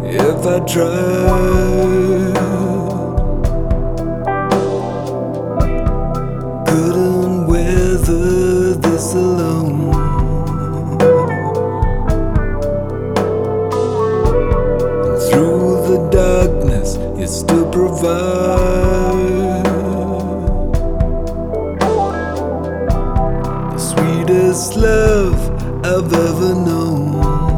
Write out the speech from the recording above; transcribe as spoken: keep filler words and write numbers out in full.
if I tried. Couldn't weather this alone. And through the darkness, you still provide the sweetest love I've ever known.